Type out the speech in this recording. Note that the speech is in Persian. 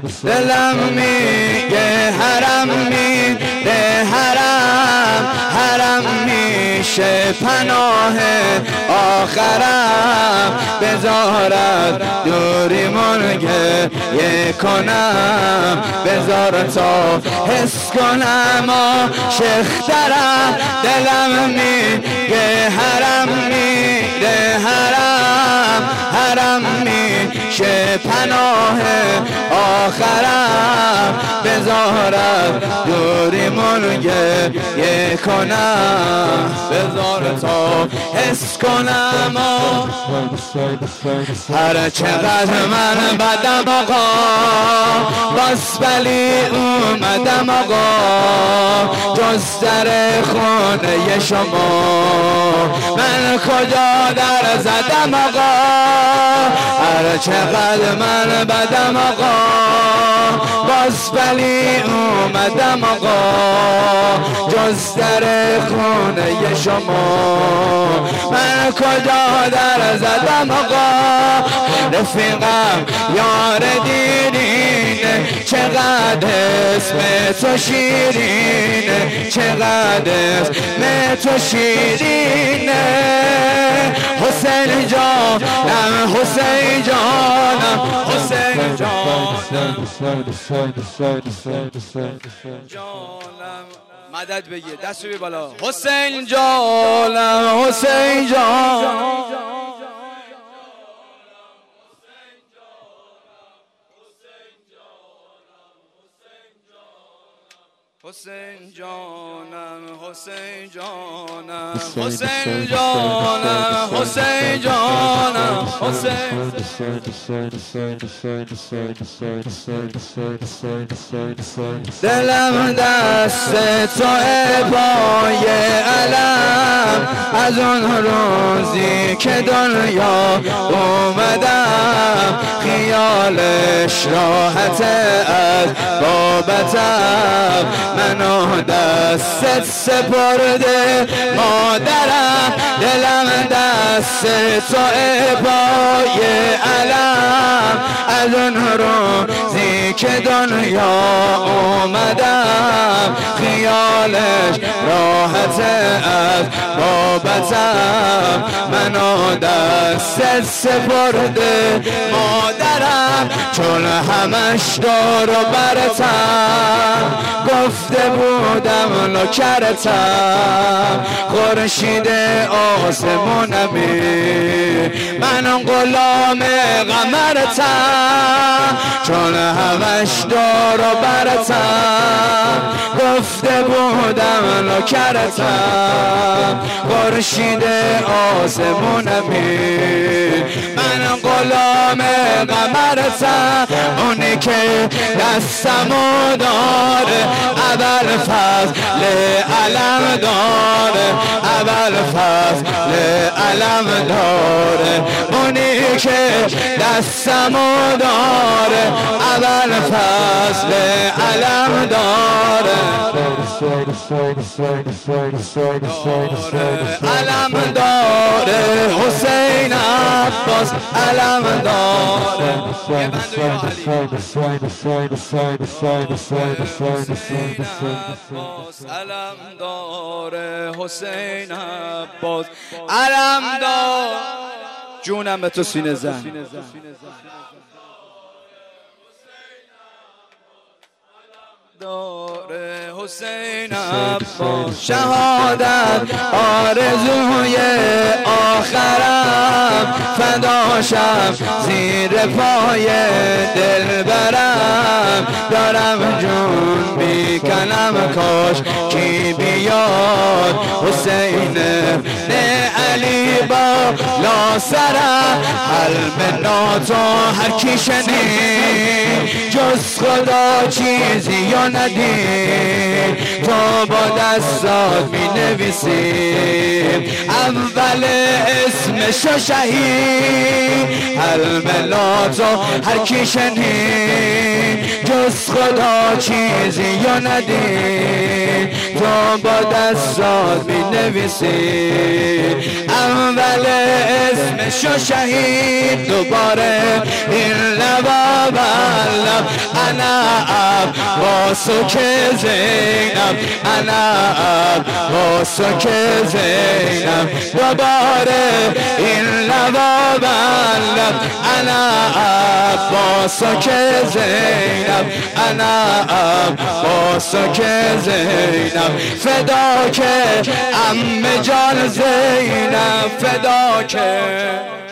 دلم میگه حرم میره حرم، حرم میشه پناه آخرم. بذارد دوریمون گریه کنم، بذار تا حس کنم عاشق‌ترم. دلم میگه حرم میره حرم، حرم میشه پناه آخرم. بذارد دوریمون گریه کنم، بذار تا حس کنم. هر چقدر من بدم آقا، باز ولی اومدم آقا، جز در خونه شما من کجا در زدم آقا. هر چقدر من بدم آقا، باز ولی اومدم آقا، جز در خونه شما من کجا در زدم آقا. رفیقم یار دیرینه، چقدر اسم تو شیرینه، چقدر اسم تو شیرینه. حسین جانم، حسین جانم، حسین جانم، جانم. مدد بگیر، دست بی بالا. حسین جانم، حسین جانم، حسین جانم، حسین جانم، حسین جانم، حسین جانم، حسین. دلم دست توئه پای علم، از اون روزی که دنیا اومدم خیالش راحت از بابتم. منو دستت سپرده مادرم، دلم دست توئه پای علم، از اون روزی که دنیا اومدم خیالش راحت از بابتم. منو دستت سپرده مادرم، چون همش دور و برتم گفته بودم نوکرتم. خورشید آسمونمی من غلام قمرتم، چون همش دور و برتم گفته بودم نوکرتم. خورشید آسمونمی من غلام قمرتم. اونی که دستمو داره اول فضل علم داره، اول فضل علم داره. اونی که دستمو داره اول فضل علم داره، علم داره. حسین عباس علم داره. علم داره، حسین عباس علم داره. جونم به تو سینه زن. داره حسین عباس شهادت آرزوی آخرم، فداشم زیر پای دلبرم. دارم جون میکنم کاش کی بیاد، حسین نه علی با لاسرم. حلم ناتو هر کی شنید جز خدا چیزی یا ندید، تو با دستات می نویسیم اول اسمشو شهید. حلم ناتو هر کی شنید جز از خدا چیزی یا ندید تو با دستات می نویسی اول اسمشو شهید دوباره این لبا بلب انا عباسو که زینب انا عباسو که زینب دوباره این لبا بلب انا عباسو که زینب انا عباسو که زینب فدا که عمه جان زینب فدا که